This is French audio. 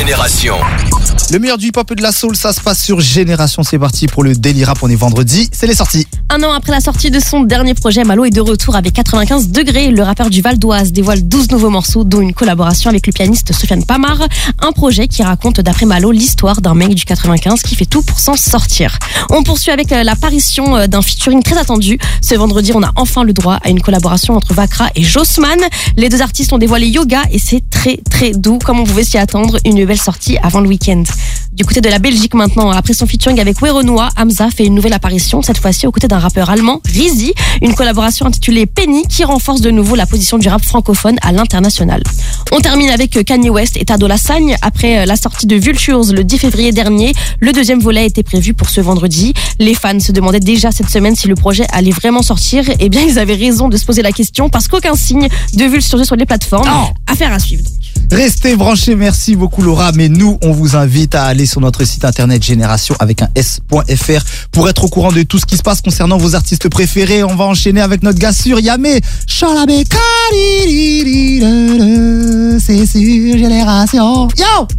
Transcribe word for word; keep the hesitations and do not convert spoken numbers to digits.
Génération. Le meilleur du hip-hop et de la soul, ça se passe sur Génération. C'est parti pour le Daily Rap. On est vendredi, c'est les sorties. Un an après la sortie de son dernier projet, Malo est de retour avec quatre-vingt-quinze degrés. Le rappeur du Val d'Oise dévoile douze nouveaux morceaux, dont une collaboration avec le pianiste Sofiane Pamar. Un projet qui raconte, d'après Malo, l'histoire d'un mec du quatre-vingt-quinze qui fait tout pour s'en sortir. On poursuit avec l'apparition d'un featuring très attendu. Ce vendredi, on a enfin le droit à une collaboration entre Vakra et Jossman. Les deux artistes ont dévoilé Yoga et c'est très très doux, comme on pouvait s'y attendre. Une belle sortie avant le week-end. Du côté de la Belgique maintenant, après son featuring avec Werenoi, Hamza fait une nouvelle apparition, cette fois-ci aux côtés d'un rappeur allemand, Rizzy, une collaboration intitulée Penny qui renforce de nouveau la position du rap francophone à l'international. On termine avec Kanye West et Tado Lassagne. Après la sortie de Vultures le dix février dernier, le deuxième volet était prévu pour ce vendredi. Les fans se demandaient déjà cette semaine si le projet allait vraiment sortir. Eh bien, ils avaient raison de se poser la question parce qu'aucun signe de Vultures sur les plateformes. Oh. Affaire à suivre donc. Restez branchés, merci beaucoup Laura. Mais nous, on vous invite à aller sur notre site internet Génération avec un S.fr pour être au courant de tout ce qui se passe concernant vos artistes préférés. On va enchaîner avec notre gars sûr, Yamé. Chalabé, c'est sur Génération. Yo!